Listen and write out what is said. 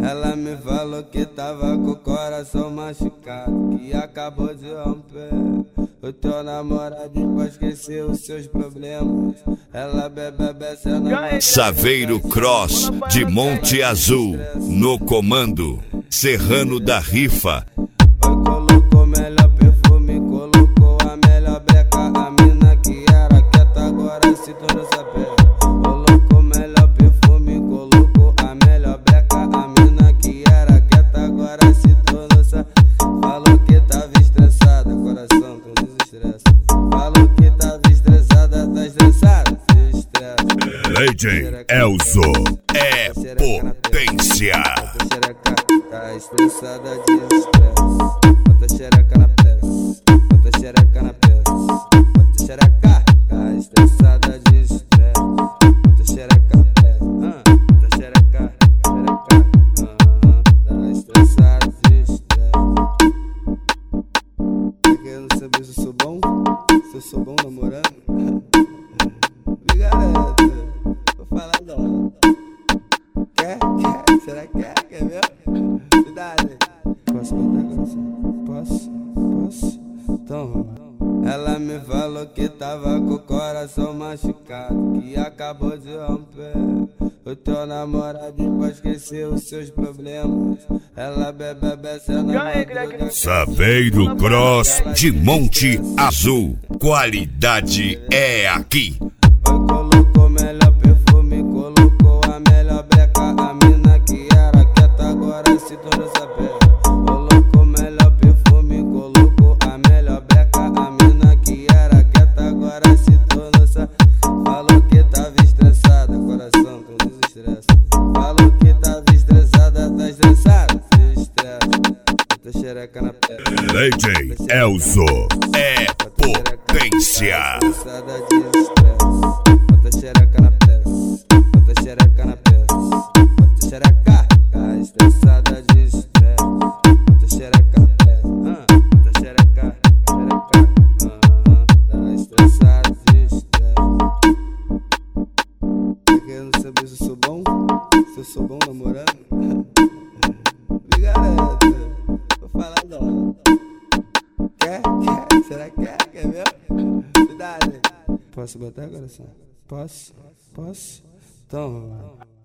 Ela me falou que tava com o coração machucado, que acabou de romper. O teu namorado pra esquecer os seus problemas. Ela bebe Saveiro Cross de Monte Azul, no comando, Serrano da Rifa. Colocou o melhor perfume, colocou a melhor breca. A mina que era quieta agora se tornou saber. Colocou o melhor perfume, colocou a melhor breca. A mina que era quieta agora se tornou saber. Falou que tava estressada, coração com desestresse. Falou que tava estressada, tá estressada, se estressa. DJ Elzo é potência. Tá estressada de estresse. Bota xereca na peça, bota xereca na peça, bota xereca. Tá estressada de estresse. Bota xereca na peça, bota xereca, xereca. Tá estressada de estresse. Tá querendo saber se eu sou bom? Se eu sou bom namorando? Me garanta, vou falar não. Quer? Será que quer? Quer mesmo? Cuidado. Posso botar coração? Posso? Então ela me falou que tava com o coração machucado, que acabou de romper. O teu namorado pra esquecer os seus problemas. Ela bebe na madrugada. Saveiro Cross de Monte Azul, qualidade é aqui. Colocou o melhor perfume, colocou a melhor breca. A mina que era quieta agora se tornou saber. Colocou o melhor perfume, colocou a melhor breca. A mina que era quieta agora se tornou saber. Falou que tava estressada, coração com desestresse. Falou que tava estressada, tá estressada, se estressa. Bota xereca na pedra. DJ Elzo é potência. Estressada de estresse. Bota xereca na peça, bota xereca na peça, bota xereca. Tá estressada de estresse. Bota xereca na peça, bota xereca, xereca. Tá estressada de estresse. Tá querendo saber se eu sou bom? Se eu sou bom namorando? Me garanta, vou falar não. Quer? Será que quer? Quer mesmo? Cuidado. Posso botar coração? Posso? Então